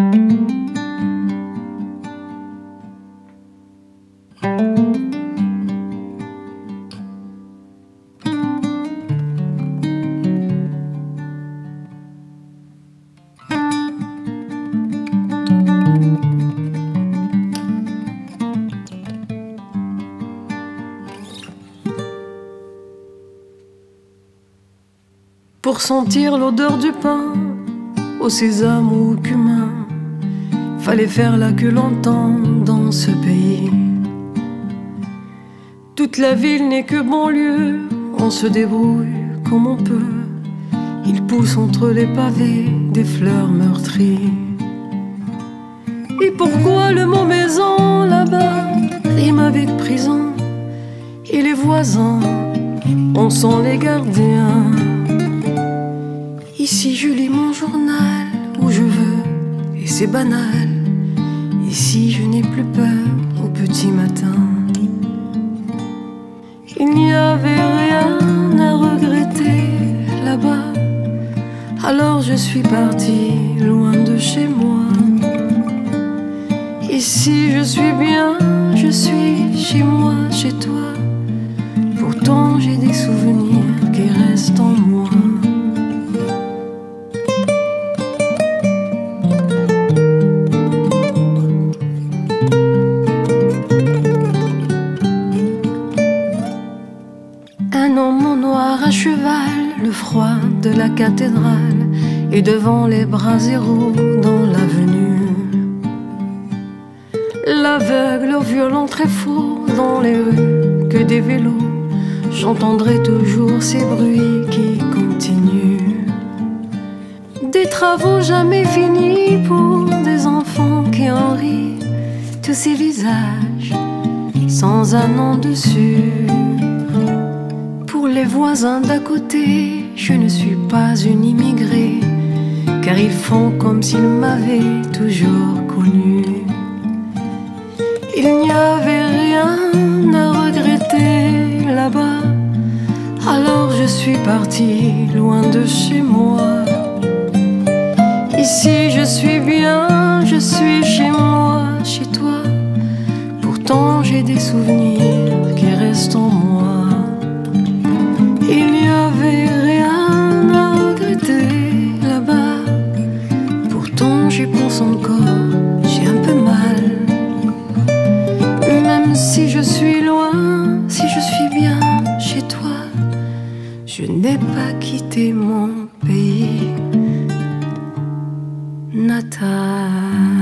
Pour sentir l'odeur du pain au sésame ou au cumin, fallait faire la queue longtemps dans ce pays. Toute la ville n'est que banlieue, on se débrouille comme on peut. Il pousse entre les pavés des fleurs meurtries. Et pourquoi le mot maison là-bas rime avec prison? Et les voisins, on sent les gardiens. Ici je lis mon journal où je veux, et c'est banal. Ici je n'ai plus peur au petit matin. Il n'y avait rien à regretter là-bas. Alors je suis partie loin de chez moi. Ici je suis bien, je suis chez moi, chez toi. Pourtant j'ai des souvenirs qui restent en moi. À cheval, le froid de la cathédrale, et devant les bras zéro dans l'avenue. L'aveugle au violon très faux dans les rues, que des vélos. J'entendrai toujours ces bruits qui continuent. Des travaux jamais finis pour des enfants qui en rient. Tous ces visages sans un nom dessus. Pour les voisins d'à côté, je ne suis pas une immigrée, car ils font comme s'ils m'avaient toujours connue. Il n'y avait rien à regretter là-bas, alors je suis partie loin de chez moi. Ici je suis bien, je suis chez moi, chez toi. Pourtant j'ai des souvenirs qui restent en moi. Il n'y avait rien à regretter là-bas. Pourtant j'y pense encore, j'ai un peu mal. Même si je suis loin, si je suis bien chez toi, je n'ai pas quitté mon pays natal.